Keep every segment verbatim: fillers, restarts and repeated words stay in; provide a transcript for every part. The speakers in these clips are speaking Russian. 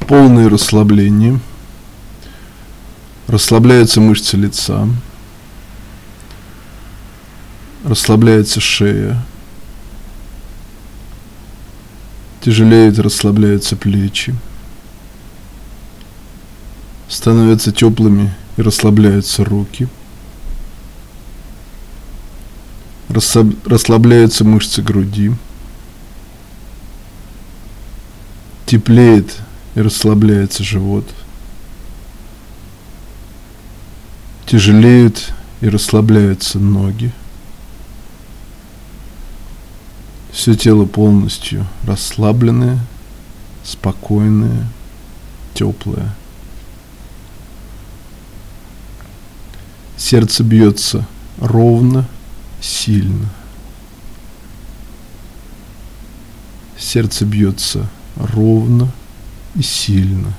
Полное расслабление. Расслабляются мышцы лица. Расслабляется шея. Тяжелеют и расслабляются плечи. Становятся теплыми и расслабляются руки. Расслабляются мышцы груди. Теплеет и расслабляется живот. Тяжелеют и расслабляются ноги. Все тело полностью расслабленное, спокойное, теплое. Сердце бьется ровно, сильно. Сердце бьется ровно и сильно.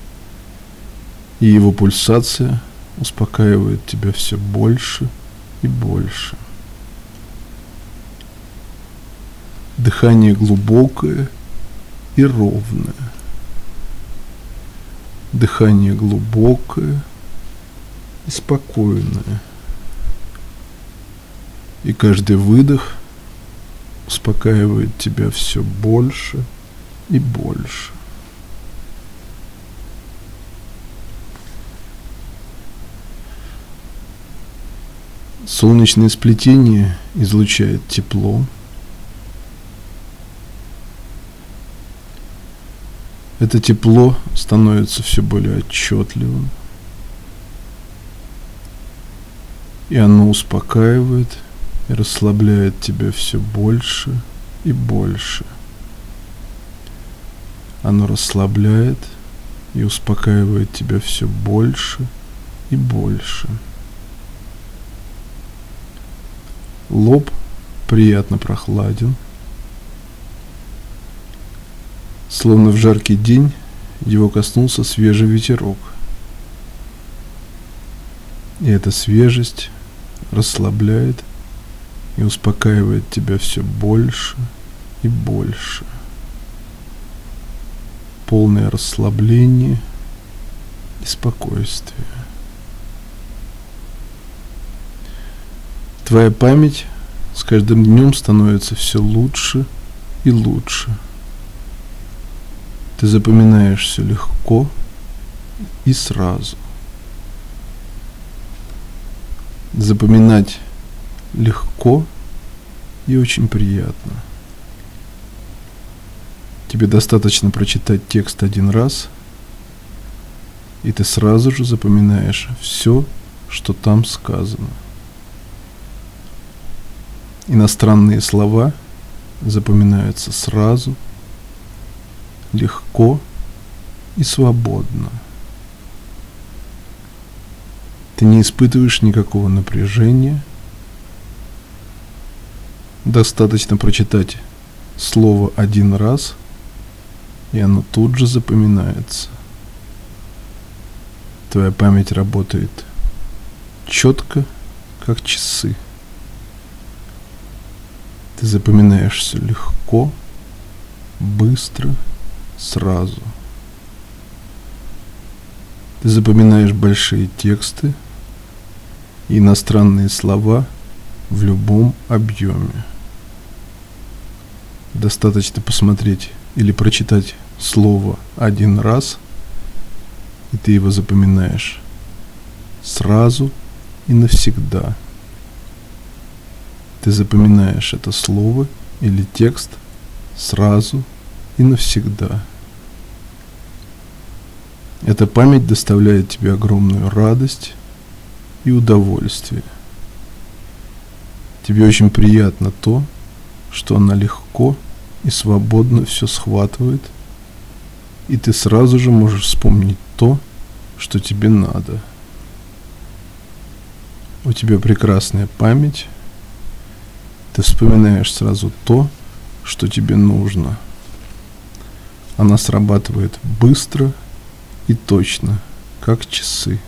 И его пульсация успокаивает тебя все больше и больше. Дыхание глубокое и ровное. Дыхание глубокое и спокойное. И каждый выдох успокаивает тебя все больше и больше. Солнечное сплетение излучает тепло. Это тепло становится все более отчетливым. И оно успокаивает и расслабляет тебя все больше и больше. Оно расслабляет и успокаивает тебя все больше и больше. Лоб приятно прохладен. Словно в жаркий день его коснулся свежий ветерок. И эта свежесть расслабляет и успокаивает тебя все больше и больше. Полное расслабление и спокойствие. Твоя память с каждым днем становится все лучше и лучше. Ты запоминаешь все легко и сразу. Запоминать легко и очень приятно. Тебе достаточно прочитать текст один раз, и ты сразу же запоминаешь все, что там сказано. Иностранные слова запоминаются сразу, легко и свободно. Ты не испытываешь никакого напряжения. Достаточно прочитать слово один раз, и оно тут же запоминается. Твоя память работает четко, как часы. Ты запоминаешь все легко, быстро, сразу. Ты запоминаешь большие тексты и иностранные слова в любом объеме. Достаточно посмотреть или прочитать слово один раз, и ты его запоминаешь сразу и навсегда. Ты запоминаешь это слово или текст сразу и навсегда. Эта память доставляет тебе огромную радость и удовольствие. Тебе очень приятно то, что она легко и свободно все схватывает, и ты сразу же можешь вспомнить то, что тебе надо. У тебя прекрасная память. Ты вспоминаешь сразу то, что тебе нужно. Она срабатывает быстро и точно, как часы.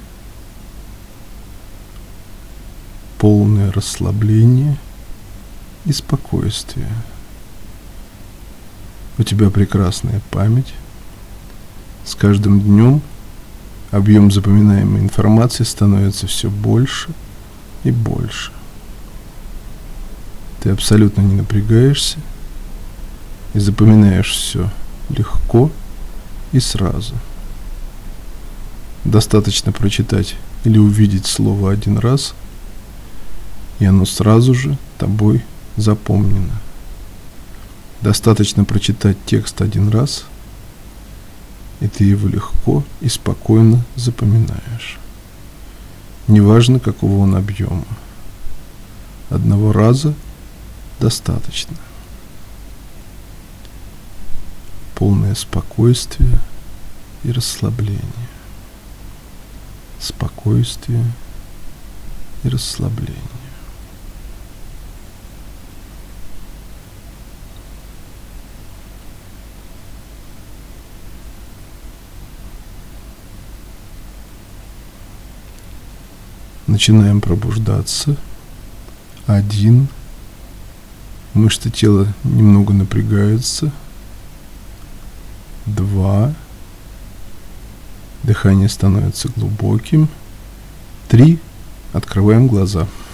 Полное расслабление и спокойствие. У тебя прекрасная память. С каждым днем объем запоминаемой информации становится все больше и больше. Ты абсолютно не напрягаешься и запоминаешь все легко и сразу. Достаточно прочитать или увидеть слово один раз, и оно сразу же тобой запомнено. Достаточно прочитать текст один раз, и ты его легко и спокойно запоминаешь. Неважно, какого он объема. Одного раза достаточно. Полное спокойствие и расслабление. Спокойствие и расслабление. Начинаем пробуждаться. Один. Мышцы тела немного напрягаются. Два. Дыхание становится глубоким. Три. Открываем глаза.